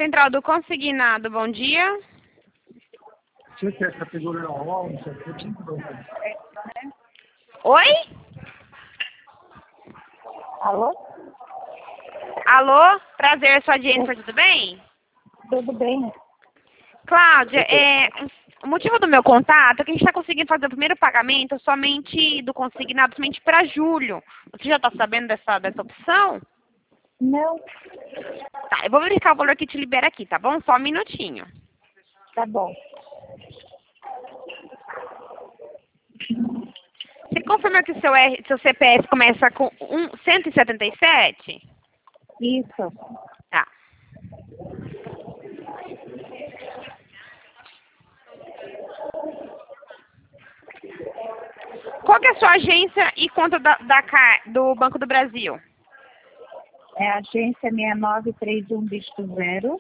Central do Consignado, bom dia. Você quer categoria oral, não sei o que, tem que dar. Oi? Alô? Alô? Prazer, sua Jennifer, tudo bem? Tudo bem? Cláudia, o motivo do meu contato é que a gente está conseguindo fazer o primeiro pagamento somente do consignado somente para julho. Você já está sabendo dessa opção? Não, Tá, eu vou verificar o valor que te libera aqui, tá bom? Só um minutinho. tá bom. Você confirma que o seu CPF começa com 177? Isso. Tá. Qual que é a sua agência e conta do Banco do Brasil? É a agência 6931 dígito 0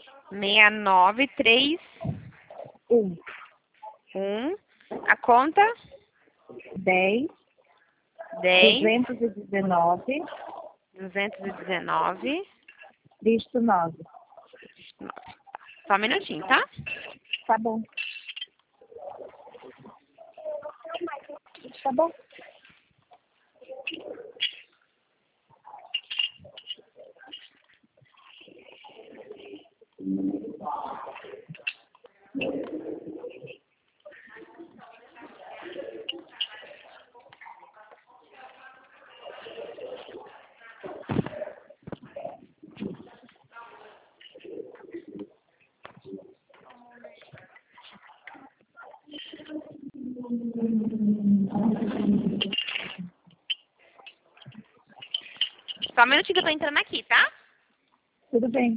6931. 1 A conta? 10 10 219 219. dígito 9. Só um minutinho, tá? Tá bom. Tá bom. Só um minutinho que eu tô entrando aqui, tá? Tudo bem.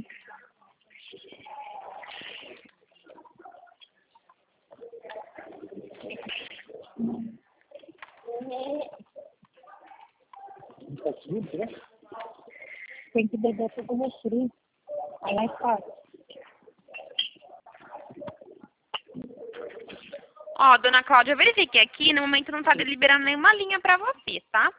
Tem que beber tudo refri. Aí mais fácil. Ó, dona Cláudia, eu verifiquei aqui, no momento não tá liberando nenhuma linha pra você, tá?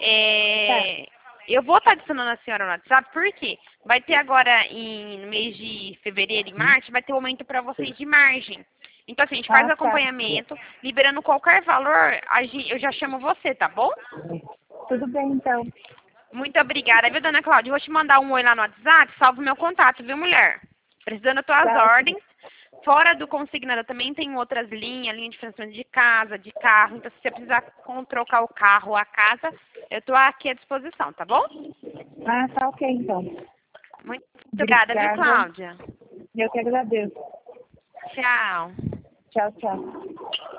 Eu vou estar adicionando a senhora no WhatsApp, porque vai ter agora no mês de fevereiro e março, vai ter aumento pra vocês de margem. Então, assim, a gente faz o Tá. acompanhamento, liberando qualquer valor, eu já chamo você, tá bom? Tudo bem, então. Muito obrigada, viu, dona Cláudia? Eu vou te mandar um oi lá no WhatsApp, salve o meu contato, viu, mulher? Precisando das tuas Tá. ordens. Fora do consignado, também tem outras linha de financiamento de casa, de carro. Então, se você precisar trocar o carro ou a casa, eu estou aqui à disposição, tá bom? Ah, tá ok, então. Muito obrigada, viu, Cláudia? Eu que agradeço. Tchau. Tchau, tchau.